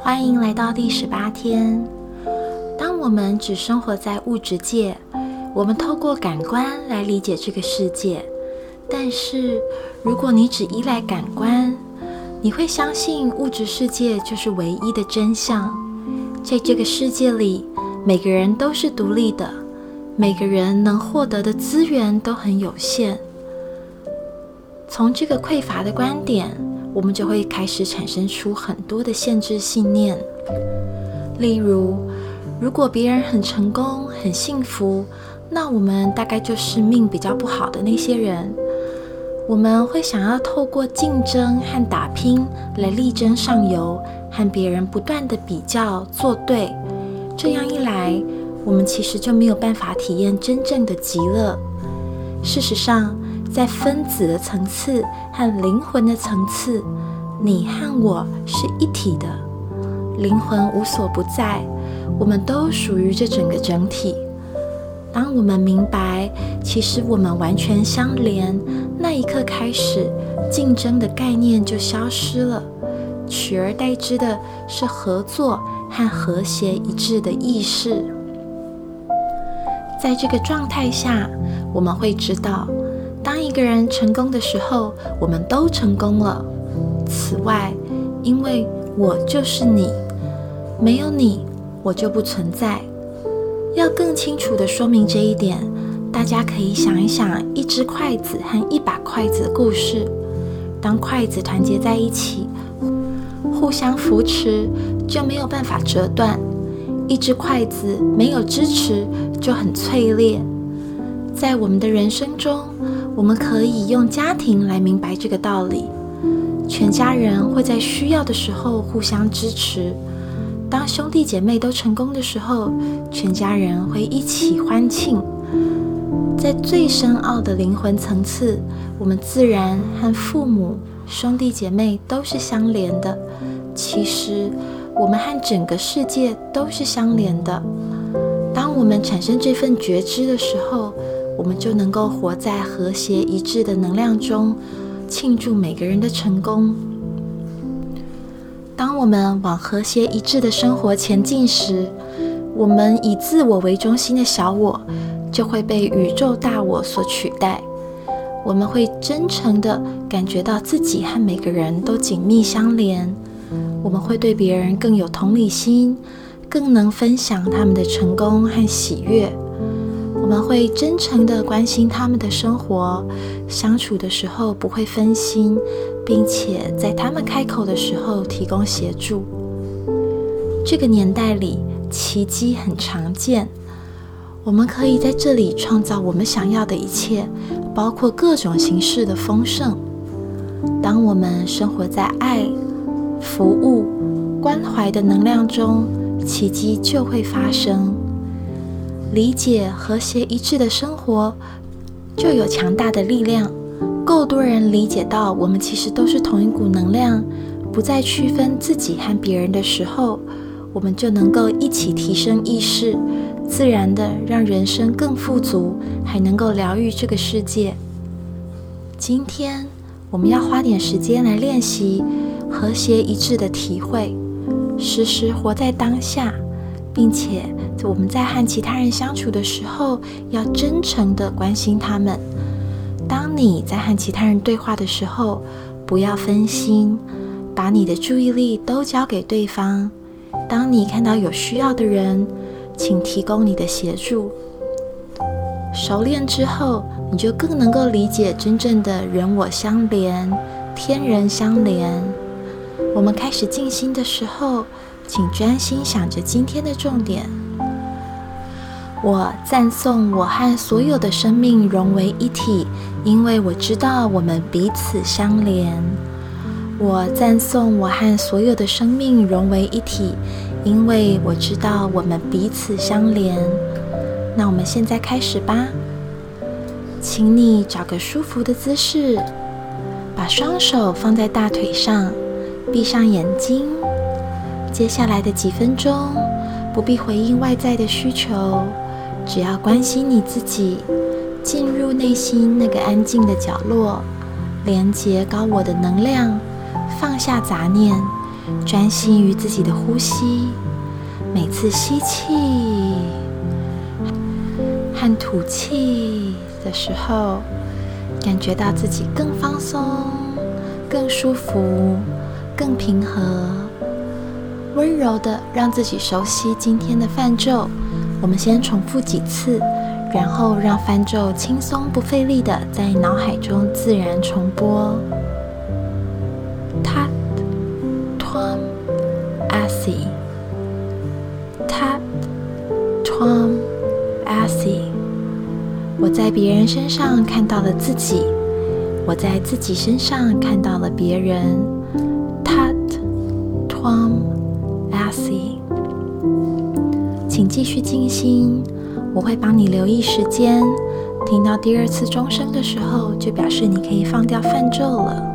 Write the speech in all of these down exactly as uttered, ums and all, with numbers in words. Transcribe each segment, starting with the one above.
欢迎来到第十八天。当我们只生活在物质界，我们透过感官来理解这个世界。但是，如果你只依赖感官，你会相信物质世界就是唯一的真相。在这个世界里，每个人都是独立的，每个人能获得的资源都很有限。从这个匮乏的观点，我们就会开始产生出很多的限制信念。例如，如果别人很成功、很幸福，那我们大概就是命比较不好的那些人。我们会想要透过竞争和打拼来力争上游，和别人不断的比较作对。这样一来，我们其实就没有办法体验真正的极乐。事实上，在分子的层次和灵魂的层次，你和我是一体的，灵魂无所不在，我们都属于这整个整体。当我们明白其实我们完全相连，那一刻开始，竞争的概念就消失了，取而代之的是合作和和谐一致的意识。在这个状态下，我们会知道，当一个人成功的时候，我们都成功了。此外，因为我就是你，没有你，我就不存在。要更清楚地说明这一点，大家可以想一想一只筷子和一把筷子的故事。当筷子团结在一起，互相扶持，就没有办法折断。一只筷子没有支持，就很脆裂。在我们的人生中，我们可以用家庭来明白这个道理。全家人会在需要的时候互相支持。当兄弟姐妹都成功的时候，全家人会一起欢庆。在最深奥的灵魂层次，我们自然和父母、兄弟姐妹都是相连的。其实，我们和整个世界都是相连的。当我们产生这份觉知的时候，我们就能够活在和谐一致的能量中，庆祝每个人的成功。当我们往和谐一致的生活前进时，我们以自我为中心的小我就会被宇宙大我所取代。我们会真诚地感觉到自己和每个人都紧密相连。我们会对别人更有同理心，更能分享他们的成功和喜悦。我们会真诚地关心他们的生活，相处的时候不会分心，并且在他们开口的时候提供协助。这个年代里，奇迹很常见。我们可以在这里创造我们想要的一切，包括各种形式的丰盛。当我们生活在爱、服务、关怀的能量中，奇迹就会发生。理解和谐一致的生活，就有强大的力量。够多人理解到我们其实都是同一股能量，不再区分自己和别人的时候，我们就能够一起提升意识，自然的让人生更富足，还能够疗愈这个世界。今天我们要花点时间来练习和谐一致的体会，时时活在当下，并且我们在和其他人相处的时候，要真诚地关心他们。当你在和其他人对话的时候，不要分心，把你的注意力都交给对方。当你看到有需要的人，请提供你的协助。熟练之后，你就更能够理解真正的人我相连，天人相连。我们开始静心的时候，请专心想着今天的重点。我赞颂我和所有的生命融为一体，因为我知道我们彼此相连。我赞颂我和所有的生命融为一体，因为我知道我们彼此相连。那我们现在开始吧。请你找个舒服的姿势，把双手放在大腿上，闭上眼睛。接下来的几分钟，不必回应外在的需求，只要关心你自己，进入内心那个安静的角落，连接高我的能量，放下杂念， 专心于自己的呼吸，每次吸气和吐气的时候，感觉到自己更放松、更舒服、更平和，温柔的让自己熟悉今天的梵咒。我们先重复几次，然后让梵咒轻松不费力的在脑海中自然重播。Tat Tvam Asi Tat Tvam Asi。 我在别人身上看到了自己，我在自己身上看到了别人。Tat Tvam Asi。 请继续静心，我会帮你留意时间，听到第二次钟声的时候，就表示你可以放掉梵咒了。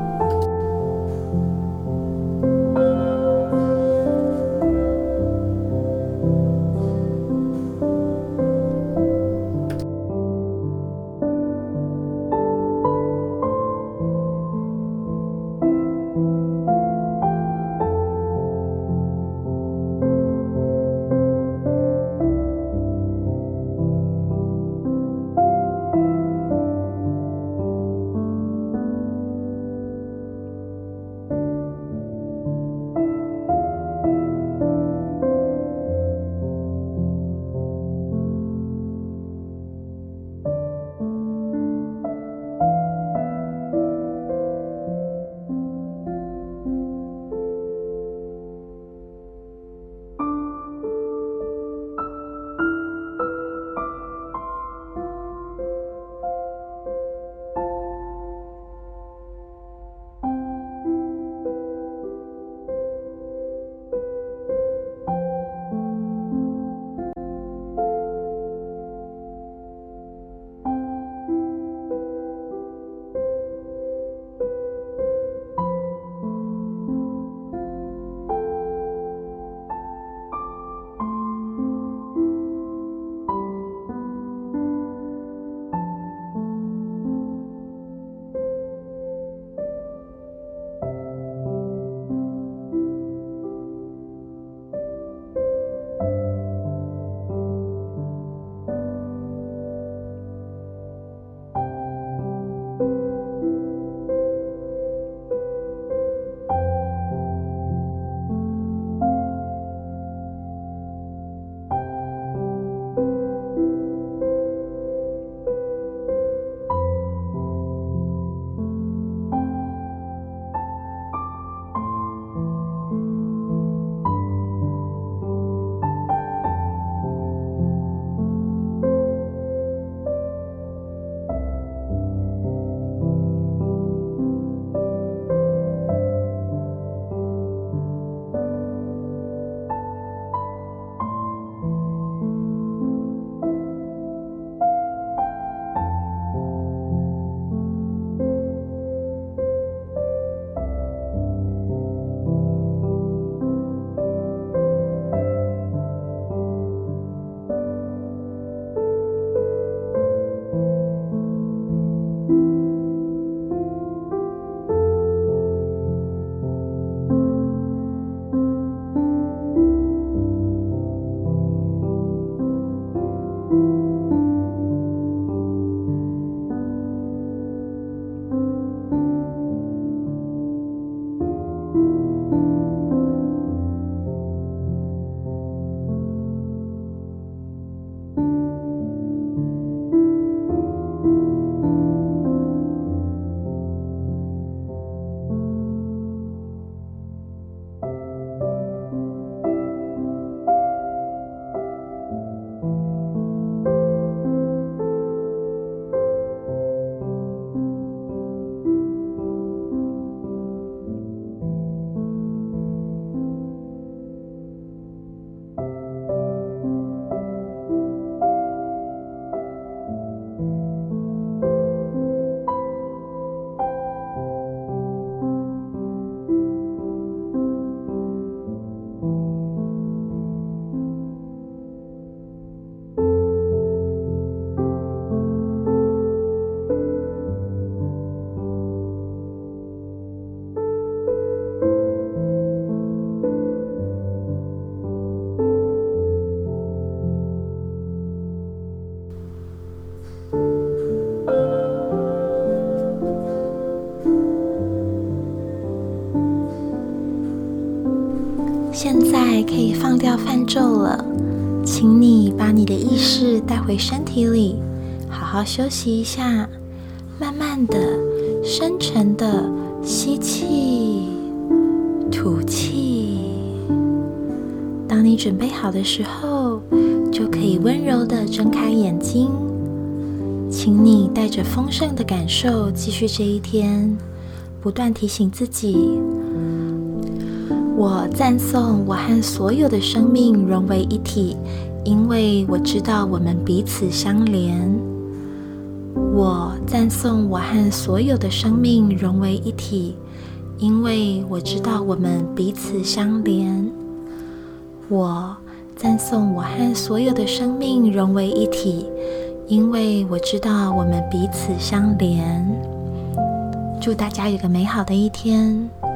现在可以放掉泛咒了，请你把你的意识带回身体里，好好休息一下，慢慢的、深沉的吸气、吐气。当你准备好的时候，就可以温柔的睁开眼睛。请你带着丰盛的感受继续这一天，不断提醒自己：我赞颂我和所有的生命融为一体，因为我知道我们彼此相连。我赞颂我和所有的生命融为一体，因为我知道我们彼此相连。我赞颂我和所有的生命融为一体，因为我知道我们彼此相连。祝大家有个美好的一天。